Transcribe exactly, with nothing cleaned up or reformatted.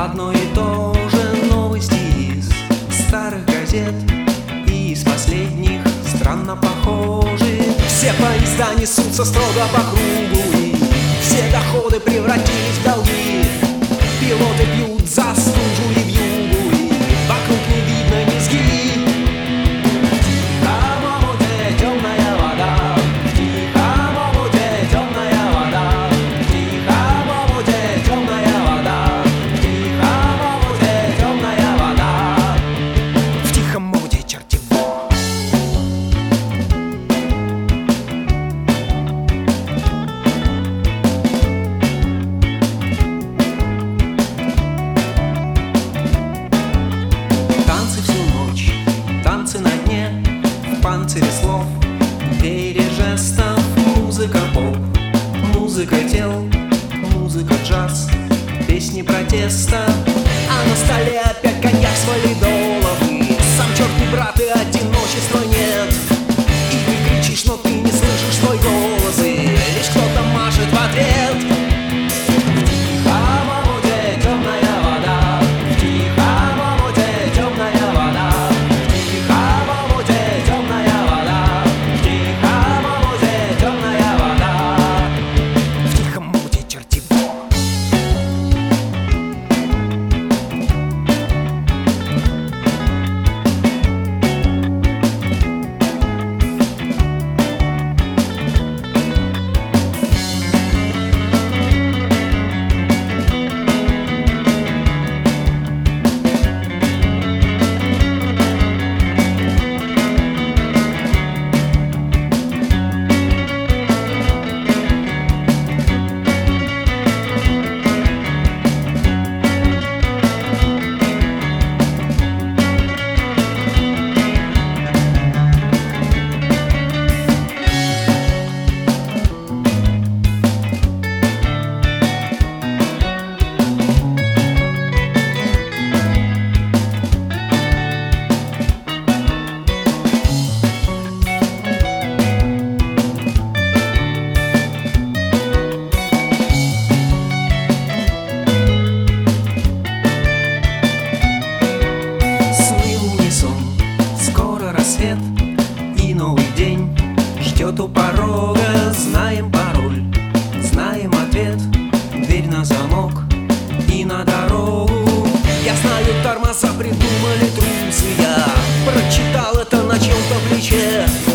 Одно и то же новости из старых газет и из последних странно похожи. Все поезда несутся строго по кругу, и все доходы превратились в долги. Пилоты пьют за стужу и вьюгу, и вокруг не видно низги. В тихом омуте темная вода, в тихом омуте темная вода, в тихом омуте темная вода, в тихом омуте темная вода, в тихом омуте чертево. Танцы на дне, в панцире слов, веере жестов, музыка поп, музыка тел, музыка джаз, песни протеста. А на столе опять коньяк с валидолом, и сам черт не брат, и одиночества нет. И ты кричишь, но ты не слышишь свой голос, и лишь кто-то машет в ответ. В тихом омуте темная вода, в тихом омуте темная вода, и новый день ждет у порога. Знаем пароль, знаем ответ, дверь на замок и на дорогу. Я знаю, тормоза придумали трусы, я прочитал это на чьем-то плече.